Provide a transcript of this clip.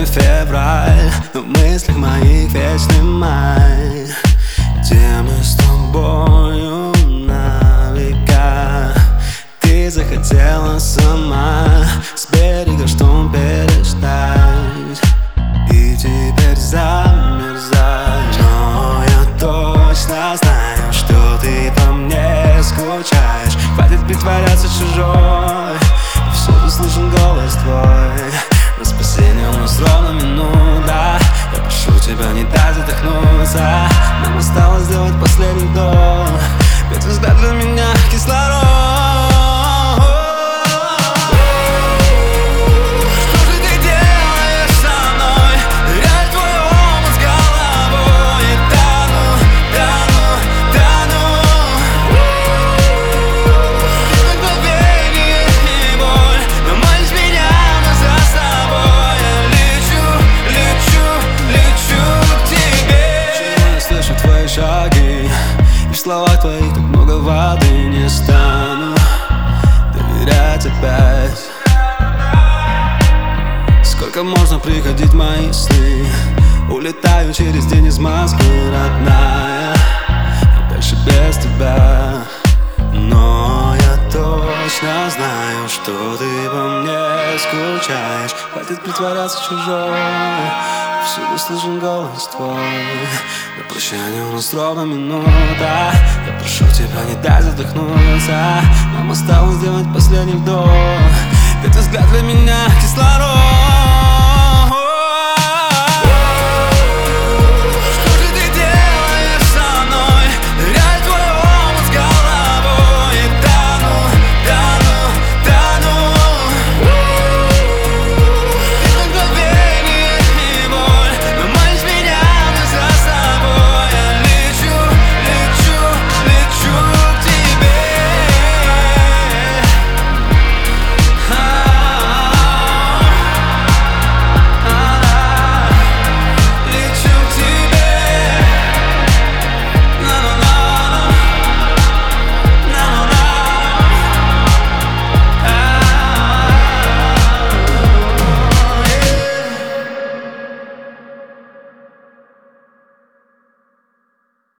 февраль, но в мыслях моих вечный май, где мы с тобою на века. Ты захотела сама с берега штурм переждать и теперь замерзать. Но я точно знаю, что ты по мне скучаешь. Хватит притворяться чужой, всюду слышен голос твой. На спасение у нас ровно минута. Я прошу тебя, не дай задохнуться. Нам осталось сделать последний вдох. Ведь взгляд для меня кислород. Шаги, и в словах твоих так много воды. Не стану доверять опять. Сколько можно приходить в мои сны? Улетаю через день из Москвы, родная, и дальше без тебя. Но я точно знаю, что ты по мне скучаешь. Хватит притворяться чужой, всюду слышен голос твой. На прощание у нас ровно минута. Я прошу тебя, не дай задохнуться. Нам осталось сделать последний вдох. Ведь взгляд для меня кислород.